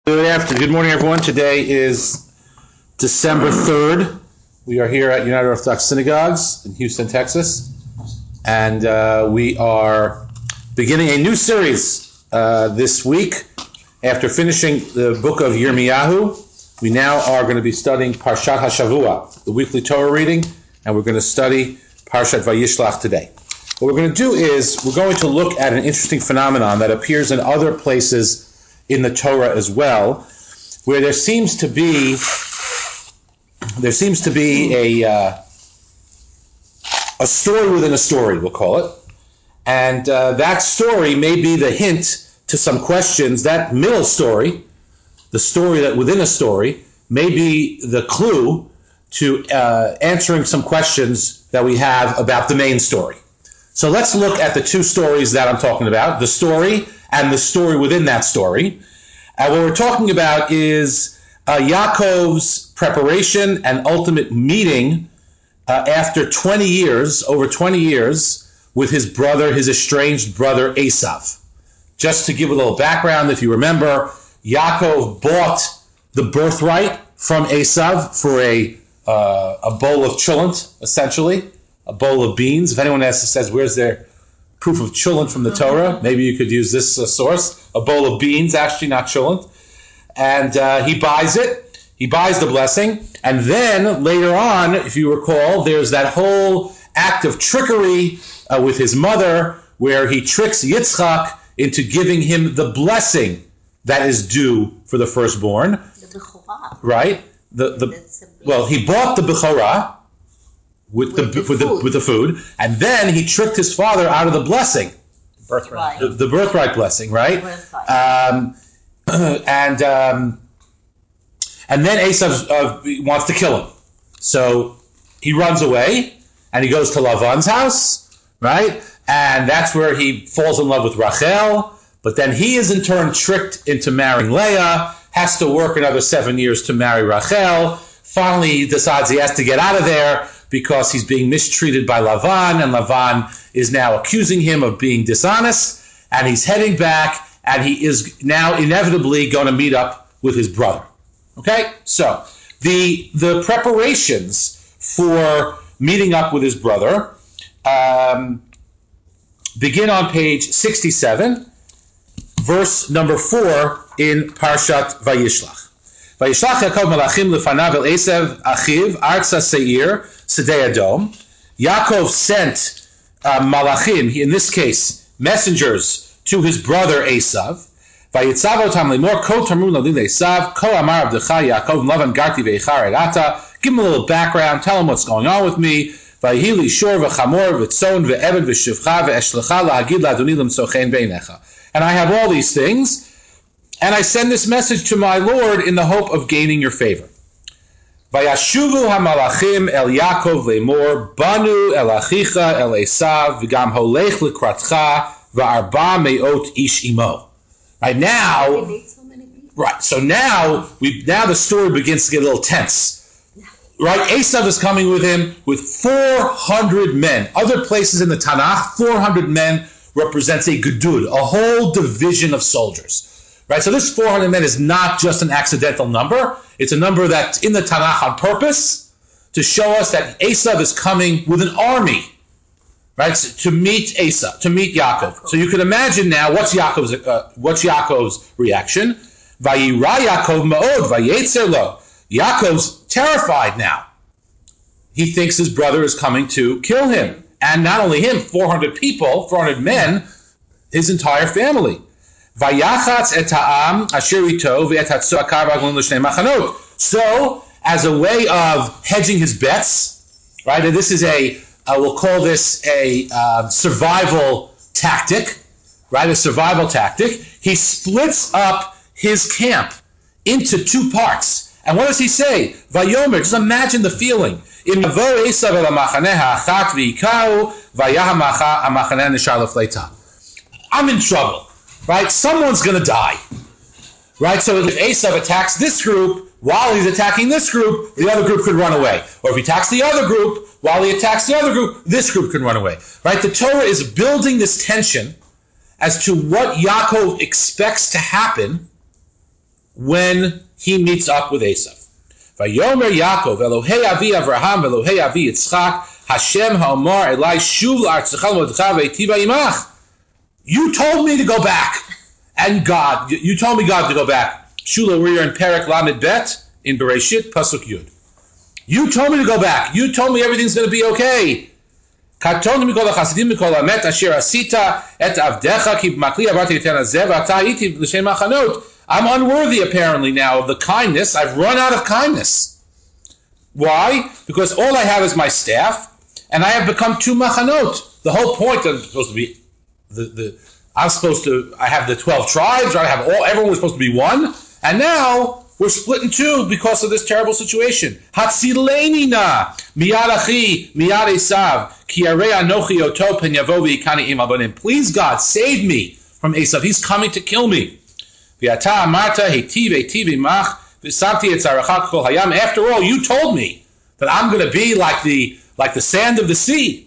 Good morning, everyone. Today is December 3rd. We are here at United Orthodox Synagogues in Houston, Texas. And we are beginning a new series this week. After finishing the book of Yirmiyahu, we now are going to be studying Parshat HaShavua, the weekly Torah reading, and we're going to study Parshat Vayishlach today. What we're going to do is we're going to look at an interesting phenomenon that appears in other places in the Torah as well, where there seems to be a story within a story, we'll call it, and that story may be the hint to some questions. That middle story, the story that within a story, may be the clue to answering some questions that we have about the main story. So let's look at the two stories that I'm talking about, the story and the story within that story. What we're talking about is Yaakov's preparation and ultimate meeting after over 20 years, with his brother, his estranged brother Esav. Just to give a little background, if you remember, Yaakov bought the birthright from Esav for a bowl of cholent, essentially, a bowl of beans. If anyone says, where's their proof of cholent from the Torah? Maybe you could use this source. A bowl of beans, actually, not cholent. And he buys it. He buys the blessing. And then later on, if you recall, there's that whole act of trickery with his mother, where he tricks Yitzchak into giving him the blessing that is due for the firstborn. The Bechorah. Right? Well, he bought the Bechorah with the food, and then he tricked his father out of the blessing. Birthright. The birthright blessing, right? Birthright. And then Esav wants to kill him. So he runs away, and he goes to Lavan's house, right? And that's where he falls in love with Rachel. But then he is in turn tricked into marrying Leah, has to work another 7 years to marry Rachel. Finally, he decides he has to get out of there because he's being mistreated by Lavan, and Lavan is now accusing him of being dishonest, and he's heading back, and he is now inevitably going to meet up with his brother. Okay? So, the preparations for meeting up with his brother begin on page 67, verse number 4 in Parshat Vayishlach. Vayishlach Yaakov malachim lefanav el Esav achiv arza seir sedei Adom. Yaakov sent malachim, in this case messengers, to his brother Esav. Vayitzav otam lemor ko tamru ladin Esav ko amar avdecha Yaakov lavan garti veichar erata. Give him a little background. Tell him what's going on with me. Vayhili shor v'chamor v'tzon v'eved v'shivcha v'eshlecha la'agid la'adoni l'msochein beinecha. And I have all these things, and I send this message to my Lord in the hope of gaining your favor. Vayashuvu hamalachim el Yaakov lemor banu el achicha el Esav v'gam holech lekratcha v'arba meot ish imo. Right now, right. So now the story begins to get a little tense. Right, Esav is coming with him with 400 men. Other places in the Tanakh, 400 men represents a gedud, a whole division of soldiers. Right, so this 400 men is not just an accidental number. It's a number that's in the Tanakh on purpose to show us that Esav is coming with an army, right, to meet Esav, to meet Yaakov. So you can imagine now what's Yaakov's reaction. Vayira Yaakov ma'od vayetzer lo. Yaakov's terrified now. He thinks his brother is coming to kill him. And not only him, 400 people, 400 men, his entire family. So, as a way of hedging his bets, right, and this is we'll call this a survival tactic, right, a survival tactic, he splits up his camp into two parts. And what does he say? Vayomer, just imagine the feeling. I'm in trouble, right? Someone's going to die, right? So if Esav attacks this group, while he's attacking this group, the other group could run away. Or if he attacks the other group, while he attacks the other group, this group can run away, right? The Torah is building this tension as to what Yaakov expects to happen when he meets up with Esav. Vayomer Yaakov, Elohei Avi Avraham, Elohei Avi Yitzchak, Hashem ha'omar elai shuv la'artzecha l'modecha ve'tiva imach. You told me to go back, and God, you told me, God, to go back. Shula, we're in Perek Lamed Bet in Bereshit Pasuk Yud. You told me to go back. You told me everything's going to be okay. Katoni mikol hachasidim mikol hamet asher asita et avdecha ki b'makli avarti eten hazeh v'ata ha'iti l'shem machanot. I'm unworthy, apparently, now of the kindness. I've run out of kindness. Why? Because all I have is my staff, and I have become two machanot. The whole point of supposed to be I have the 12 tribes, right? Everyone was supposed to be one, and now we're split in two because of this terrible situation. Hatzileni na miyad achi miyad Esav ki yarei anochi oto pen yavo v'yikani im abanim. Please, God, save me from Esav. He's coming to kill me. V'yata amarta heitiv heitiv imach v'samti et zaracha k'chol hayam. After all, you told me that I'm going to be like the sand of the sea.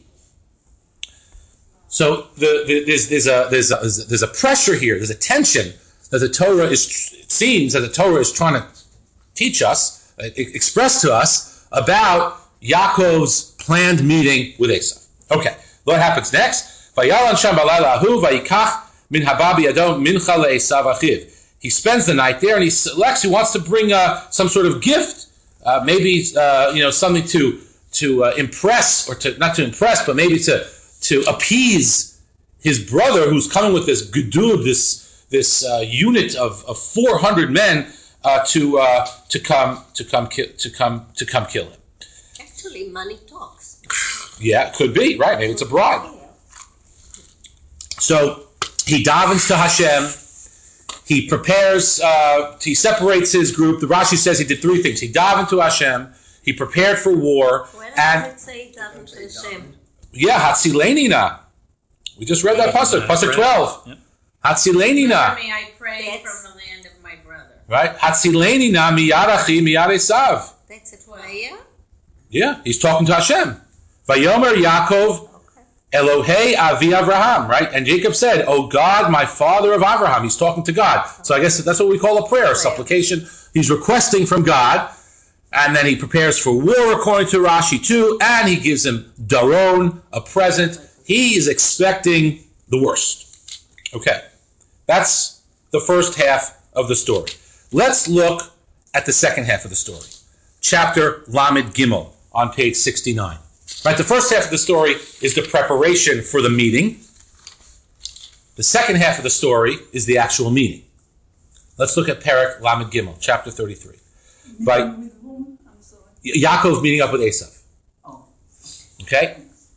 So there's a pressure here. There's a tension that the Torah it seems that the Torah is trying to teach us, express to us about Yaakov's planned meeting with Esav. Okay, what happens next? Vayalan sham balayla ahu vayikach min hababi adon mincha le'esav achiv. He spends the night there, and he wants to bring some sort of gift, maybe something to impress, or to not to impress, but maybe to appease his brother, who's coming with this gedud, this unit of 400 men to come kill him. Actually, money talks. Yeah, it could be, right? Maybe it's a bribe. So he davens to Hashem. He prepares. He separates his group. The Rashi says he did three things. He davened to Hashem. He prepared for war. Where does it say daven to Hashem? Yeah, Hatzileni na. We just read that pasuk, pasuk 12. Yep. Hatzileni na. May I pray from the land of my brother. Right? Hatzileni na miyad achi miyad Esav. That's a prayer? Yeah, he's talking to Hashem. Vayomer Yaakov, Elohei Avi Avraham, right? And Jacob said, "Oh God, my father of Avraham." He's talking to God. So I guess that's what we call a prayer, supplication. He's requesting from God. And then he prepares for war, according to Rashi too, and he gives him daron, a present. He is expecting the worst. Okay, that's the first half of the story. Let's look at the second half of the story. Chapter Lamed Gimel on page 69. Right, the first half of the story is the preparation for the meeting. The second half of the story is the actual meeting. Let's look at Perek Lamed Gimel, chapter 33. Right. Yaakov meeting up with Esav. Okay?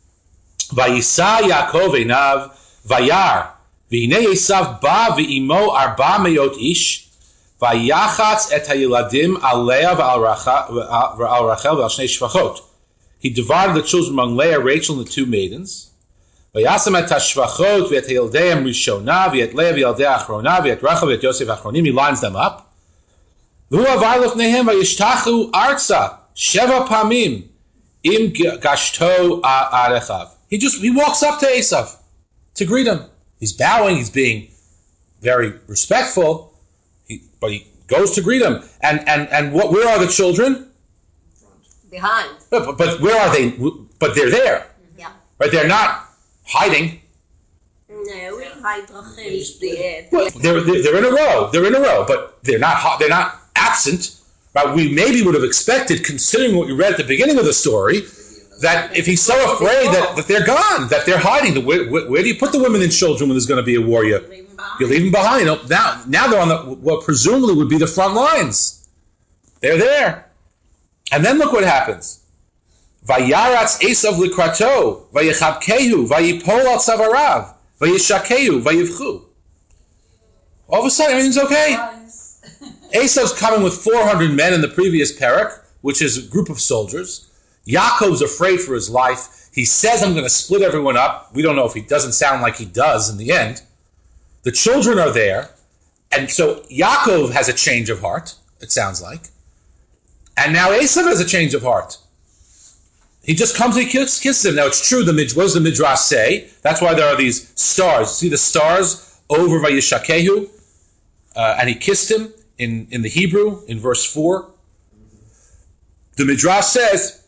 Vayisa Yaakov einav vayar v'hinei Esav ba v'imo 400 ish vayachatz et hayeladim al Leah v'al Rachel v'al shnei shvachot. He divided the children among Leah, Rachel, and the two maidens. Vayasam et hashvachot v'et hayeldeim rishona v'et Leah v'yeldei achrona v'et Rachel v'et Yosef achronim. He lines them up. V'hu avar lefneihem vayishtachu arza Sheva Pamim im gashto arechav. He walks up to Esav to greet him. He's bowing. He's being very respectful. But he goes to greet him. And what? Where are the children? Behind. But where are they? But they're there. Yeah. Right? They're not hiding. No, we hide the Well, they're in a row. They're in a row. But they're not absent. But we maybe would have expected, considering what you read at the beginning of the story, that if he's so afraid that they're gone, that they're hiding, where do you put the women and children when there's going to be a war? You leave them behind. Now they're on what presumably would be the front lines. They're there. And then look what happens. Vayaratz Esav likrato, vayichabkehu, vayipol al tzavarav, vayishakehu, vayivchu. All of a sudden, everything's okay. Esav's coming with 400 men in the previous Perek, which is a group of soldiers. Yaakov's afraid for his life. He says, I'm going to split everyone up. We don't know if he doesn't sound like he does in the end. The children are there. And so Yaakov has a change of heart, it sounds like. And now Esav has a change of heart. He just comes and he kisses him. Now it's true, what does the Midrash say? That's why there are these stars. See the stars over Vayishakehu? And he kissed him. in the Hebrew, in verse 4. The Midrash says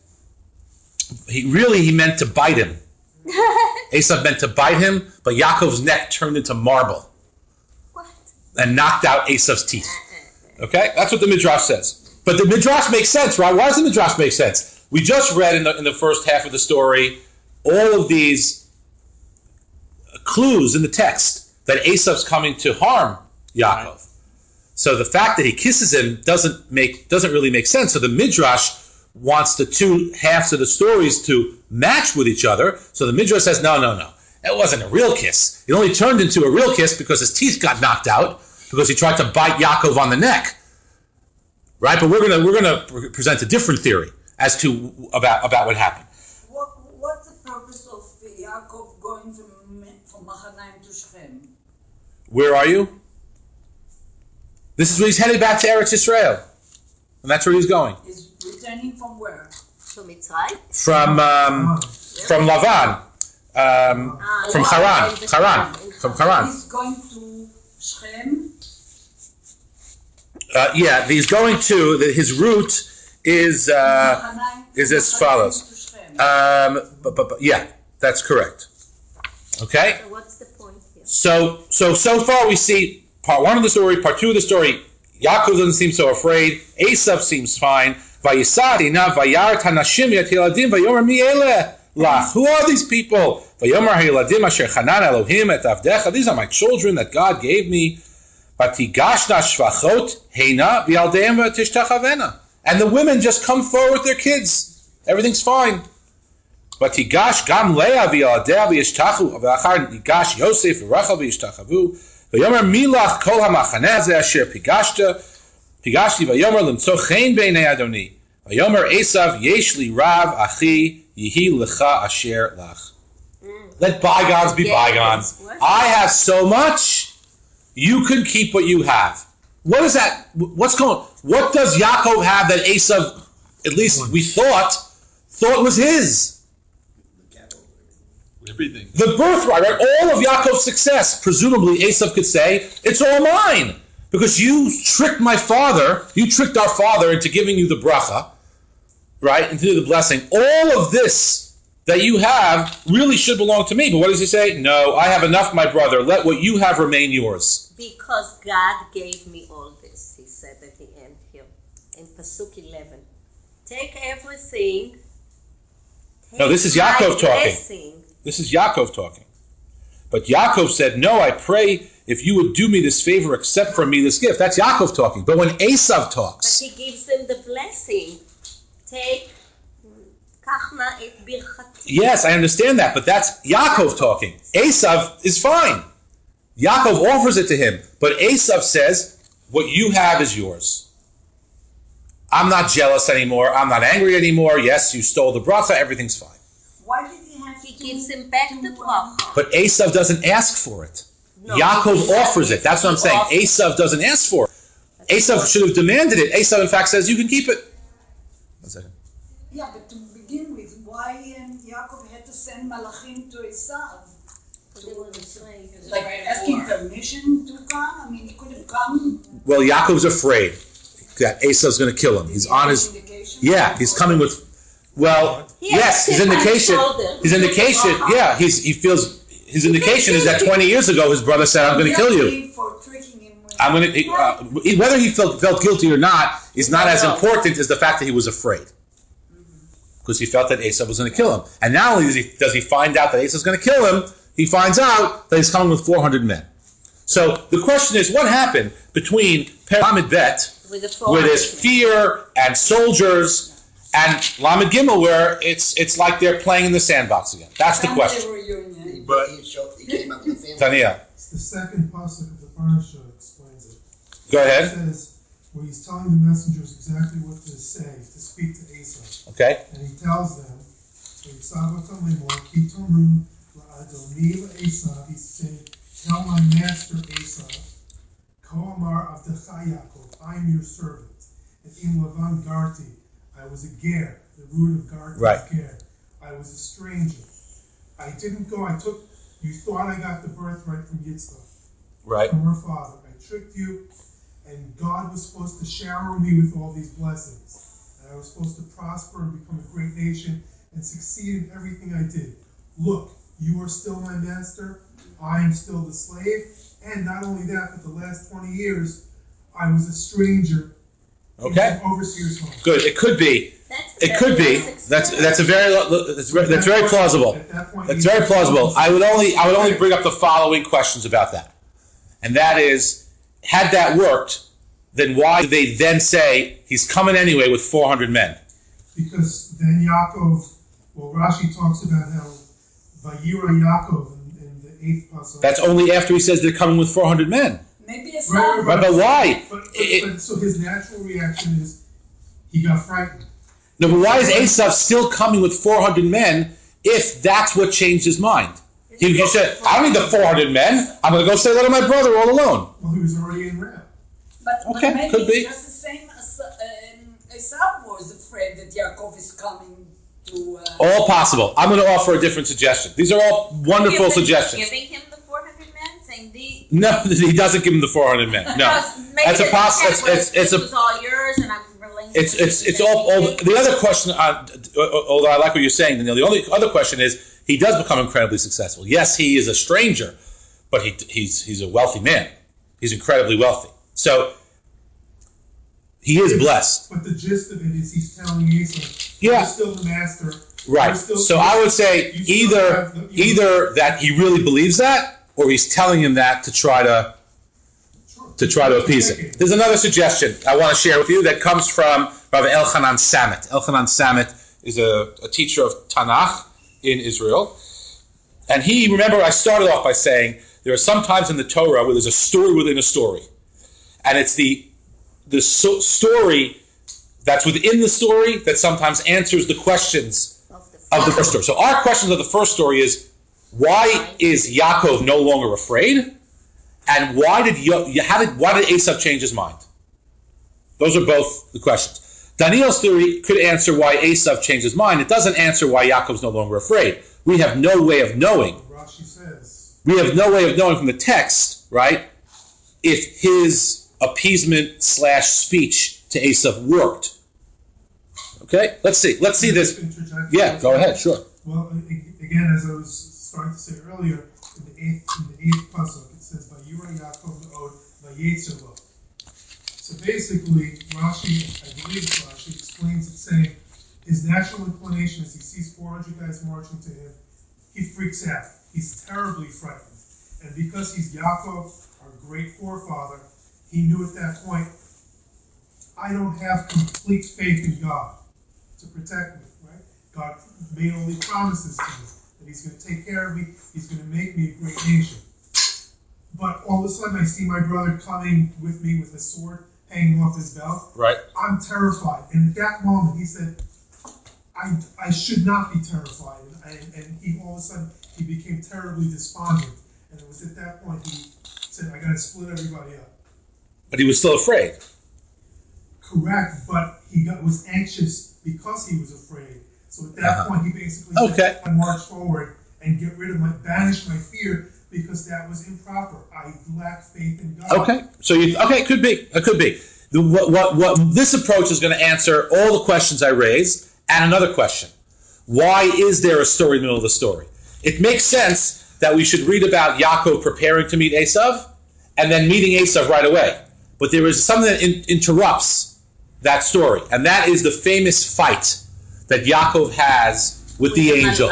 he meant to bite him. Esav meant to bite him, but Yaakov's neck turned into marble. What? And knocked out Esav's teeth. Okay? That's what the Midrash says. But the Midrash makes sense, right? Why does the Midrash make sense? We just read in the first half of the story all of these clues in the text that Esav's coming to harm Yaakov. So the fact that he kisses him doesn't really make sense. So the Midrash wants the two halves of the stories to match with each other. So the Midrash says, no. It wasn't a real kiss. It only turned into a real kiss because his teeth got knocked out because he tried to bite Yaakov on the neck. Right? But we're gonna present a different theory as to about what happened. What's the purpose of Yaakov going from Mahanaim to Shechem? Where are you? This is where he's headed back to Eretz Yisrael. And that's where he's going. He's returning from where? So Mitzrayim? From Lavan. From Haran. From Haran. He's going to Shechem. He's going to, his route is as follows. Yeah, that's correct. Okay? So what's the point here? So far we see part 1 of the story, part 2 of the story. Yaakov doesn't seem so afraid. Esav seems fine. Who are these people? These are my children that God gave me. And the women just come forward with their kids. Everything's fine. ויאמר מילך כל המחנה הזה אשר פיגשתי ויאמר למצוא חן בעיני אדוני ויאמר עשיו יש לי רב אחי יהי לך אשר לך. Let bygones be bygones. I have so much, you can keep what you have. What is that? What does Yaakov have that Esav, at least we thought was his? Everything. The birthright, right? All of Yaakov's success, presumably Esav could say, it's all mine. Because you tricked our father into giving you the bracha, right? Into the blessing. All of this that you have really should belong to me. But what does he say? No, I have enough, my brother. Let what you have remain yours. Because God gave me all this, he said at the end here, in Pasuk 11. Take everything. No, this is Yaakov talking. This is Yaakov talking. But Yaakov said, no, I pray if you would do me this favor, accept from me this gift. That's Yaakov talking. But when Esav talks... But he gives them the blessing. Take, kachna et birchati. Yes, I understand that, but that's Yaakov talking. Esav is fine. Yaakov offers it to him. But Esav says, what you have is yours. I'm not jealous anymore. I'm not angry anymore. Yes, you stole the bracha. Everything's fine. Why did he have He gives him back the bracha. But Esav doesn't ask for it. No, Yaakov offers it. That's what I'm saying. Esav doesn't ask for it. Esav should have demanded it. Esav, in fact, says, you can keep it. 1 second. Yeah, but to begin with, why Yaakov had to send malachim to Esav? Like asking permission to come? I mean, he could have come. Well, Yaakov's afraid that Esav's going to kill him. He's on his... Yeah, he's coming with... Well, yes, his indication, yeah, he feels, his indication is that 20 years ago his brother said, I'm going to kill you. I'm going to, whether he felt guilty or not is not as important as the fact that he was afraid. Because he felt that Esav was going to kill him. And not only does he find out that Esav's going to kill him, he finds out that he's coming with 400 men. So the question is, what happened between Lamed Bet, where there's fear and soldiers, and Lamed Gimel, where it's like they're playing in the sandbox again. That's the question. But he came up with the family. Tania. It's the second pasuk of the parasha explains it. Go ahead. It says, where he's telling the messengers exactly what to say, to speak to Esau. Okay. And he tells them, he's saying, tell my master Esau, Koamar Avdecha Yaakov, I'm your servant. And in Lavan Garti, I was a ger, the root of Garti is ger. I was a stranger. I didn't go, you thought I got the birthright from Yitzchak. Right. From her father. I tricked you, And God was supposed to shower me with all these blessings. And I was supposed to prosper and become a great nation and succeed in everything I did. Look, you are still my master. I am still the slave. And not only that, but the last 20 years, I was a stranger in the overseer's home. Good. It could be. It could be. That's very plausible. That's very plausible. I would only bring up the following questions about that, and that is, had that worked, then why did they then say he's coming anyway with 400 men? Because then Yaakov, Rashi talks about how Vayira Yaakov in the 8th pasuk. That's only after he says they're coming with 400 men. Maybe it's right, but why? But so his natural reaction is he got frightened. No, but why is Esav still coming with 400 men if that's what changed his mind? He said, I don't need the 400 men. I'm going to go stay with my brother all alone. Well, he was already in Ram. But maybe could be. It's just the same as Esav was afraid that Yaakov is coming to... all possible. I'm going to offer a different suggestion. These are all wonderful suggestions. Giving him the 400 men? Saying these... No, he doesn't give him the 400 men. No. That's a possible... This was all yours and I'm relinquishing... It's all... The other question, although I like what you're saying, Daniel, the only other question is, he does become incredibly successful. Yes, he is a stranger, but he's a wealthy man. He's incredibly wealthy. So, he is blessed. But the gist of it is he's telling Esau, you're still the master. Right. So I would say either that he really believes that, or he's telling him that to try to appease him. There's another suggestion I want to share with you that comes from Rav Elchanan Samet. Elchanan Samet is a teacher of Tanakh in Israel. And remember I started off by saying there are some times in the Torah where there's a story within a story. And it's the story that's within the story that sometimes answers the questions of the first story. So our questions of the first story is, why is Yaakov no longer afraid? And why did Esav change his mind? Those are both the questions. Daniel's theory could answer why Esav changed his mind. It doesn't answer why Yaakov's no longer afraid. We have no way of knowing. Rashi says. We have no way of knowing from the text, right, if his appeasement / speech to Esav worked. Okay? Let's see this. Yeah, go ahead, sure. Well, again, as I was starting to say earlier, in the 8th pasuk, it says, Vayira Yaakov Me'od Vayetzer Lo. So basically, Rashi, I believe it's Rashi, explains it saying his natural inclination as he sees 400 guys marching to him, he freaks out. He's terribly frightened. And because he's Yaakov, our great forefather, he knew at that point, I don't have complete faith in God to protect me, right? God made all these promises to me, that he's going to take care of me, he's going to make me a great nation. But all of a sudden I see my brother coming with me with a sword hanging off his belt. Right. I'm terrified. And at that moment he said, I should not be terrified. And he all of a sudden he became terribly despondent. And it was at that point he said, I got to split everybody up. But he was still afraid. Correct, but he was anxious because he was afraid. So at that point he basically said, I march forward and banish my fear, because that was improper. I lack faith in God. Okay, so it could be. It could be. What this approach is going to answer all the questions I raised, and another question: why is there a story in the middle of the story? It makes sense that we should read about Yaakov preparing to meet Esav, and then meeting Esav right away. But there is something that interrupts that story, and that is the famous fight that Yaakov has with the angel,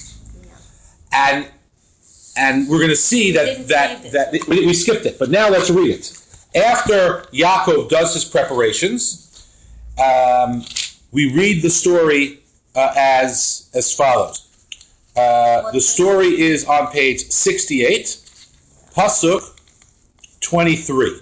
and we're going to see that we skipped it, but now let's read it. After Yaakov does his preparations, we read the story as follows. The story is on page 68, Pasuk 23.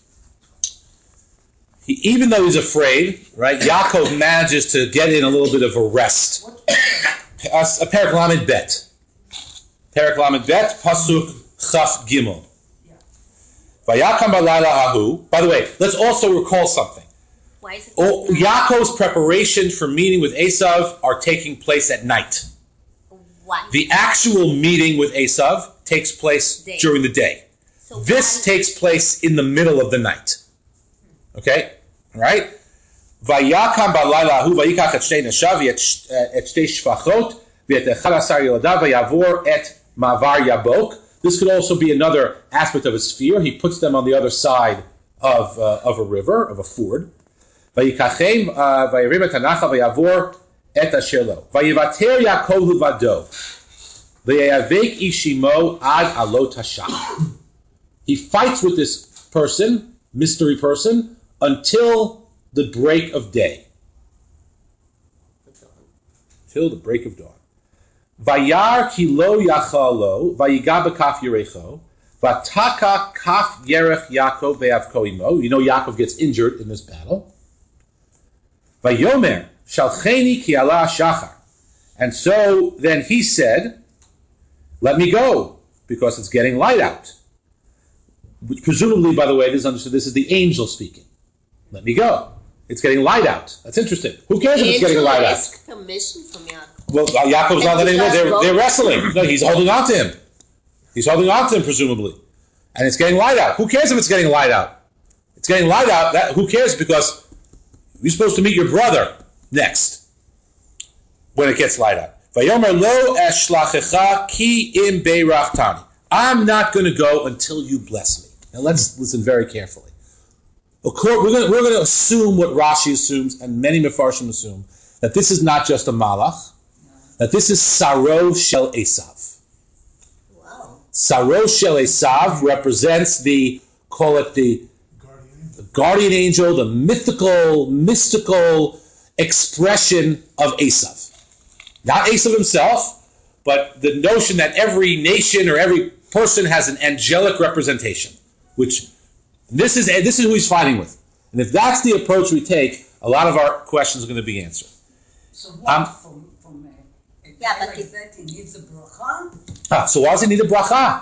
Even though he's afraid, right, Yaakov manages to get in a little bit of a rest. A Perek Lamed Bet. Perek Lamed Bet, Pasuk Chaf Gimel. Vayakam b'layla hahu. By the way, let's also recall something. Yaakov's preparation for meeting with Esav are taking place at night. What? The actual meeting with Esav takes place during the day. So this takes place in the middle of the night. Okay, right? Vayakam balayla hu vayikach et shtei nashav et shtei shvachot v'et echad asar yoladav vayavor et mavar yabok. This could also be another aspect of his fear. He puts them on the other side of a river, of a ford. Vayikachem vayirim et hanacha vayavor et asher lo. Vayivater Yaakov levado. Vayavek ishimo ad alot hashach. He fights with this person, mystery person, until the break of day. Till the break of dawn. Vayar ki lo yachalo, vayiga b'kaf yerecho, vataka kaf yerech Yaakov ve'avko imo. You know Yaakov gets injured in this battle. Vayomer shalcheni ki ala shachar. And so then he said, let me go, because it's getting light out. Which presumably, by the way, it is understood this is the angel speaking. Let me go. It's getting light out. That's interesting. Who cares if it's getting light out? Ask permission from Yaakov. Well, Yaakov's not letting him. They're wrestling. No, he's holding on to him. He's holding on to him, presumably. And it's getting light out. Who cares if it's getting light out? It's getting light out. Who cares? Because you're supposed to meet your brother next when it gets light out. Vayomer lo eshlachecha ki im beirachtani. I'm not going to go until you bless me. Now let's listen very carefully. We're going to assume what Rashi assumes, and many Mefarshim assume, that this is not just a malach, that this is Saro Shel Esav. Wow. Saro Shel Esav represents the guardian angel, the mystical expression of Esav. Not Esav himself, but the notion that every nation or every person has an angelic representation, which this is who he's fighting with. And if that's the approach we take, a lot of our questions are going to be answered. So what from a guy but like that, he needs a bracha? So why does he need a bracha?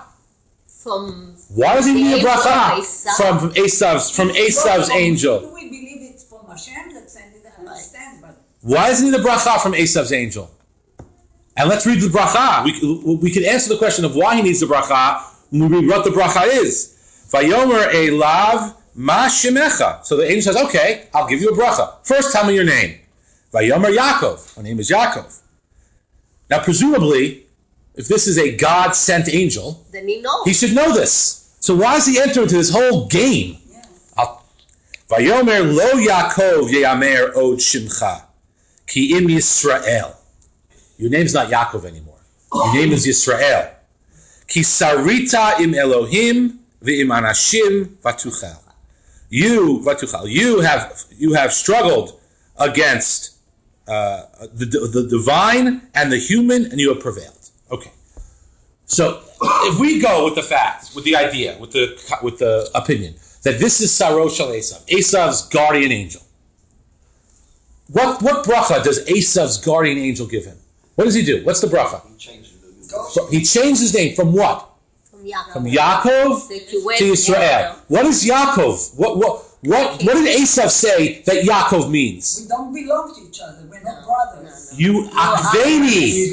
Why does he need a bracha from Esav's angel? Do we believe it's from Hashem? That's I understand, but why does he need a bracha from Esav's angel? And let's read the bracha. We can answer the question of why he needs the bracha when we read what the bracha is. Vayomer elav ma shemecha. So the angel says, okay, I'll give you a bracha. First, tell me your name. Vayomer Yaakov. My name is Yaakov. Now, presumably, if this is a God-sent angel, then he knows. He should know this. So why does he enter into this whole game? Vayomer lo Yaakov yeyamer od shimcha ki im Yisrael. Your name's not Yaakov anymore. Your name is Yisrael. Ki sarita im Elohim ve'im anashim vatuchal. You have struggled against the divine and the human, and you have prevailed. Okay. So if we go with the facts, with the idea, with the opinion that this is Saro Shel Esav, Esav's guardian angel, what bracha does Esav's guardian angel give him? What does he do? What's the bracha? He changed his name from what? From Yaakov to Yisrael. What is Yaakov? What did Esav say that Yaakov means? we don't belong to each other. We're not brothers. You akveni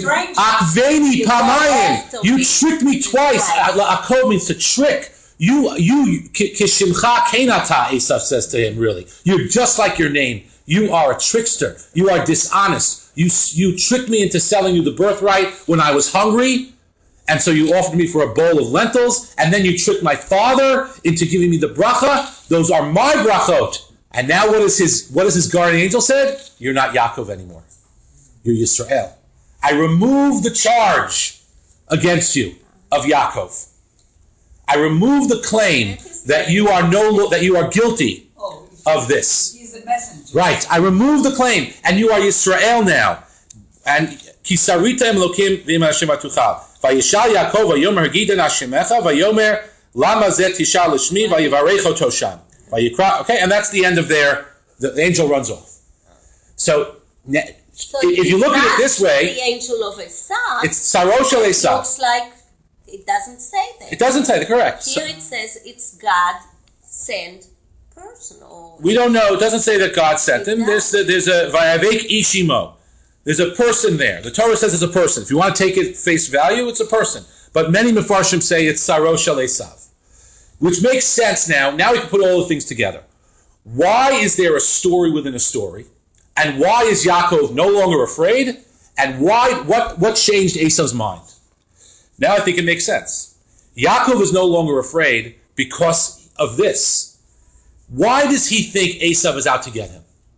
pamayim. You tricked me twice. Akov means to trick. You kishimcha kenata. Esav says to him. Really, you're just like your name. You are a trickster. You are dishonest. You tricked me into selling you the birthright when I was hungry, and so you offered me for a bowl of lentils, and then you tricked my father into giving me the bracha. Those are my brachot. And now what is his guardian angel said? You're not Yaakov anymore. You're Yisrael. I remove the charge against you of Yaakov. I remove the claim that you are guilty of this. He's a messenger. Right. I remove the claim, and you are Yisrael now. And kisarita elokim v'im Hashem atuchal. Vayishal Yaakov vayomer hagiden Hashemecha vayomer lama zeh tishal l'shmi vayivarecho tosham. Vayikra. Okay, and that's the end of the angel runs off. So if you look at it this way, the angel of Esav, it's Saro Shel Esav. looks like it doesn't say that. It doesn't say that, correct. Here it says it's God sent person. We don't know. It doesn't say that God sent him. There's a Vayavek Ishimo. There's a person there. The Torah says it's a person. If you want to take it face value, it's a person. But many Mefarshim say it's Saro Shel Esav, which makes sense now. Now we can put all the things together. Why is there a story within a story? And why is Yaakov no longer afraid? And what changed Esav's mind? Now I think it makes sense. Yaakov is no longer afraid because of this. Why does he think Esav is out to get him?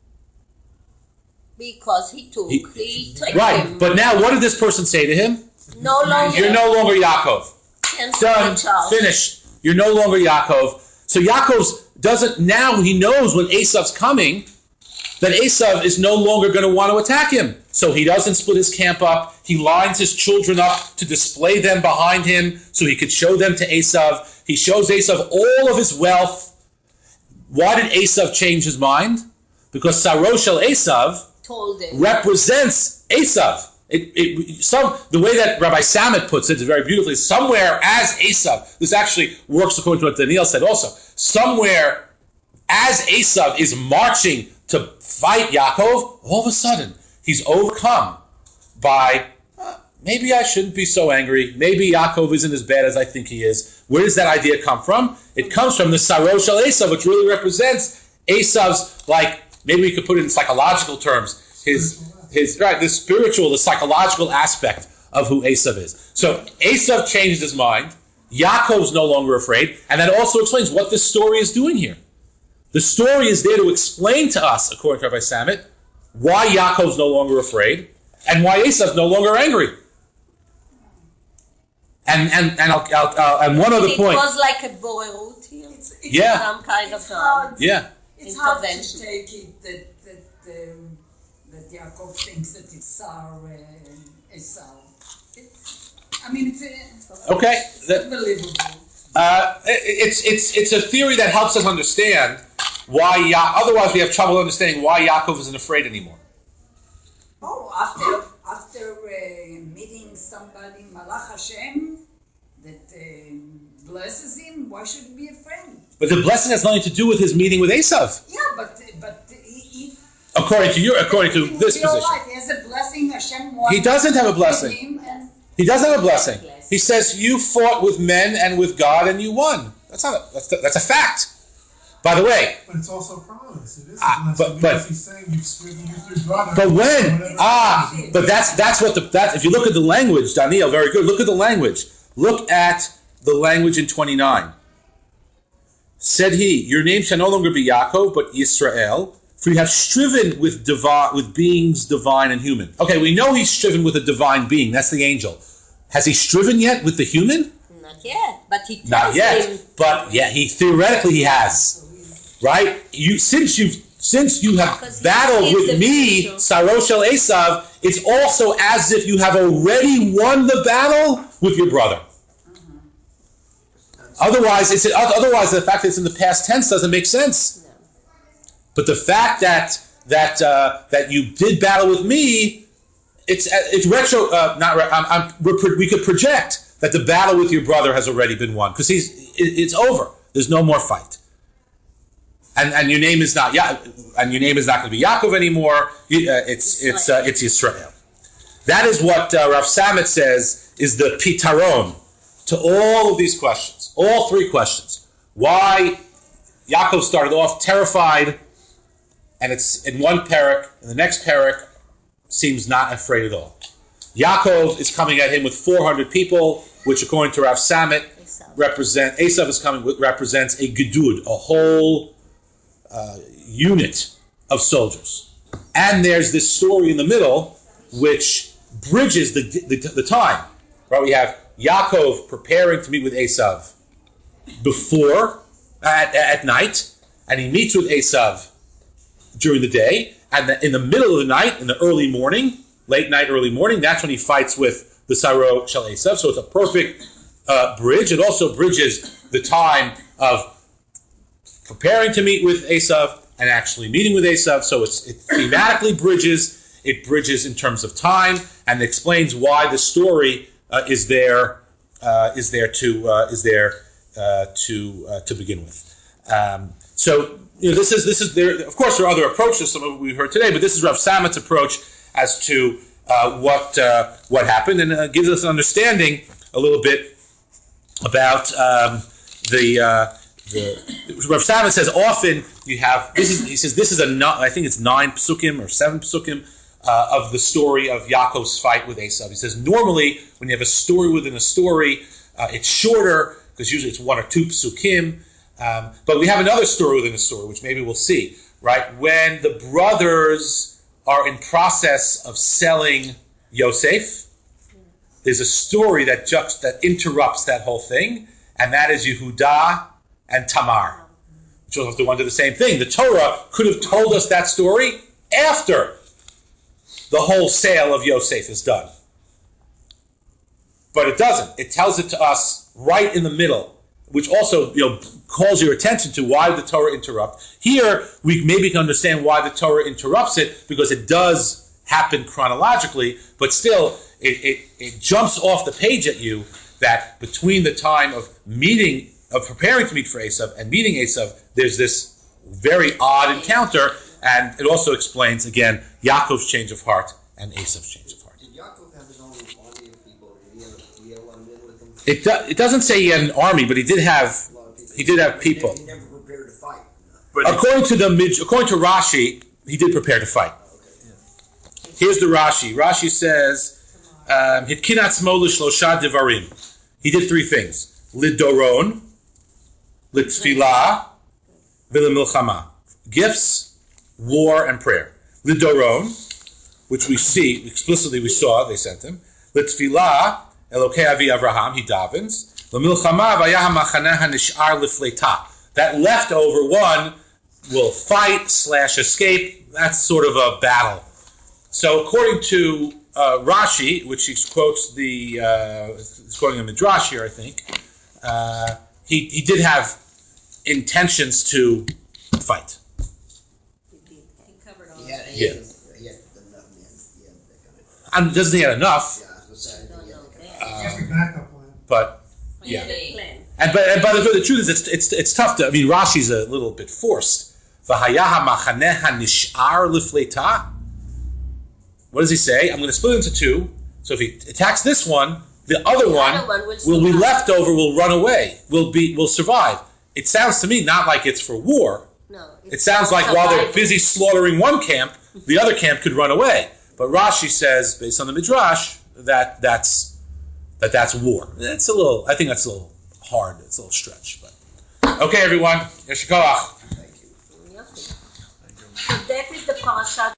Because he tricked right, him. But now what did this person say to him? No longer. You're no longer Yaakov. Done. Finished. You're no longer Yaakov. So Yaakov doesn't, now he knows when Esav's coming, that Esav is no longer going to want to attack him. So he doesn't split his camp up. He lines his children up to display them behind him so he could show them to Esav. He shows Esav all of his wealth. Why did Esav change his mind? Because Saroshel Esav represents Esav. The way that Rabbi Samet puts it is very beautifully. Somewhere as Esav, this actually works according to what Daniel said also. Somewhere as Esav is marching to fight Yaakov, all of a sudden he's overcome by maybe I shouldn't be so angry. Maybe Yaakov isn't as bad as I think he is. Where does that idea come from? It comes from the Sarosh al Esav, which really represents Esav's, like, maybe we could put it in psychological terms, the spiritual, the psychological aspect of who Esav is. So Esav changed his mind. Yaakov's no longer afraid. And that also explains what this story is doing here. The story is there to explain to us, according to Rabbi Samet, why Yaakov's no longer afraid and why Esav's no longer angry. And one other point. It was like a borerut here. It's some kind of It's hard to take it that Yaakov thinks that it's Sar and Esau. It's unbelievable. It's a theory that helps us understand why. Otherwise, we have trouble understanding why Yaakov isn't afraid anymore. After meeting somebody, Malach Hashem, that blesses him, why should he be afraid? But the blessing has nothing to do with his meeting with Esav. Yeah, but he according to this position, right. He has a blessing. Hashem wants. He doesn't have a blessing. He doesn't have a blessing. He says you fought with men and with God and you won. That's a fact. By the way, but it's also a promise. It is a blessing because he's saying you've striven with your brother. But when? But that's what if you look at the language, Daniel, very good. Look at the language. Look at the language in 29. Said he, your name shall no longer be Yaakov, but Yisrael, for you have striven with beings divine and human. Okay, we know he's striven with a divine being. That's the angel. Has he striven yet with the human? Not yet, but he tells Not yet, him. but yeah, theoretically he has. Right? Since you have battled with me, Sarosh el Esav, it's also as if you have already won the battle with your brother. Otherwise, the fact that it's in the past tense doesn't make sense. No. But the fact that you did battle with me, it's retro. We could project that the battle with your brother has already been won because it's over. There's no more fight. And your name is not and your name is not going to be Yaakov anymore. It's Yisrael. That is what Rav Samet says is the pitaron to all of these questions, all three questions. Why Yaakov started off terrified, and it's in one parak, and the next parak seems not afraid at all. Yaakov is coming at him with 400 people, which according to Rav Samet represents a gedud, a whole unit of soldiers. And there's this story in the middle which bridges the time. Right? We have Yaakov preparing to meet with Esav before, at night, and he meets with Esav during the day, and in the middle of the night, in the early morning, late night, early morning, that's when he fights with the Saro Shel Esav. So it's a perfect bridge. It also bridges the time of preparing to meet with Esav and actually meeting with Esav. So it thematically bridges. It bridges in terms of time and explains why the story is there to begin with. So this is there. Of course, there are other approaches. Some of what we heard today, but this is Rav Samet's approach as to what happened, and gives us an understanding a little bit about Rav Salmon says often you have this is I think it's 9 psukim or 7 psukim of the story of Yaakov's fight with Esav. He says normally when you have a story within a story, it's shorter because usually it's 1 or 2 psukim. But we have another story within a story, which maybe we'll see. Right when the brothers are in process of selling Yosef, there's a story that interrupts that whole thing, and that is Yehuda and Tamar. Which will have to wonder the same thing. The Torah could have told us that story after the whole sale of Yosef is done. But it doesn't. It tells it to us right in the middle, which also calls your attention to why the Torah interrupts. Here, we maybe can understand why the Torah interrupts it, because it does happen chronologically, but still, it jumps off the page at you that between the time of preparing to meet for Esav and meeting Esav, there's this very odd encounter, and it also explains, again, Yaakov's change of heart and Esav's change of heart. Did Yaakov have his own army of people? Did he have a lot of men with him? It doesn't say he had an army, but he did have people. He never prepared to fight. According to Rashi, he did prepare to fight. Here's the Rashi. Rashi says, "Hitkinat smo l'shlosha devarim." He did 3 things: lidoron, litfilah, v'lemilchama. Gifts, war, and prayer. Lidoron, which we saw, they sent him. Litfilah, Elokei Avi Avraham, he davens. Lemilchama v'yah ha'machaneh ha'nish'ar lifleitah. That leftover one will fight / escape. That's sort of a battle. So according to Rashi, which he quotes he's quoting a midrash here, I think, he did have intentions to fight. He covered all He had Yeah. enough men. Doesn't he have enough? Yeah, I was going to say, No, he had the no, capacity. Every backup plan. But Yeah. yeah. Plan. But the truth is, it's tough to. I mean, Rashi's a little bit forced. V'hayaha machaneh hanish'ar lifleitah. What does he say? I'm going to split it into 2. So if he attacks this one, the other one will be left over. Will run away. Will survive. It sounds to me not like it's for war. No. It sounds like while they're busy slaughtering one camp, the other camp could run away. But Rashi says, based on the midrash, that's war. I think that's a little hard. It's a little stretch. But okay, everyone. Yeshikoach. Thank you. So that is the parasha